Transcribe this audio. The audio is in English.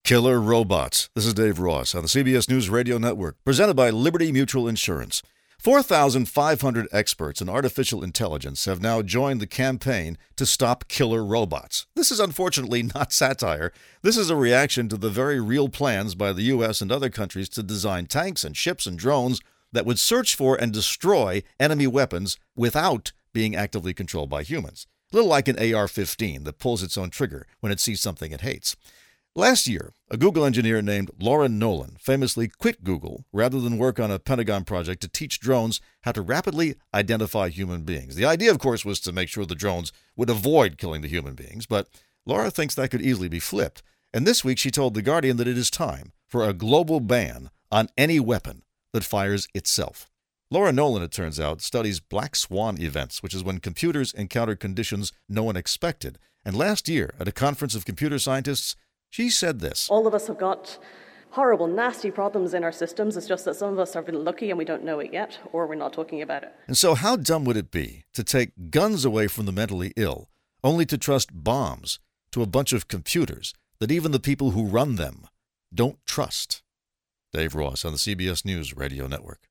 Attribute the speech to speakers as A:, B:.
A: Killer Robots. This is Dave Ross on the CBS News Radio Network, presented by Liberty Mutual Insurance. 4,500 experts in artificial intelligence have now joined the campaign to stop killer robots. This is unfortunately not satire. This is a reaction to the very real plans by the U.S. and other countries to design tanks and ships and drones that would search for and destroy enemy weapons without being actively controlled by humans. A little like an AR-15 that pulls its own trigger when it sees something it hates. Last year, a Google engineer named Laura Nolan famously quit Google rather than work on a Pentagon project to teach drones how to rapidly identify human beings. The idea, of course, was to make sure the drones would avoid killing the human beings, but Laura thinks that could easily be flipped. And this week she told The Guardian that it is time for a global ban on any weapon that fires itself. Laura Nolan, it turns out, studies black swan events, which is when computers encounter conditions no one expected. And last year, at a conference of computer scientists, she said this.
B: All of us have got horrible, nasty problems in our systems. It's just that some of us have been lucky and we don't know it yet, or we're not talking about it.
A: And so how dumb would it be to take guns away from the mentally ill, only to trust bombs to a bunch of computers that even the people who run them don't trust? Dave Ross on the CBS News Radio Network.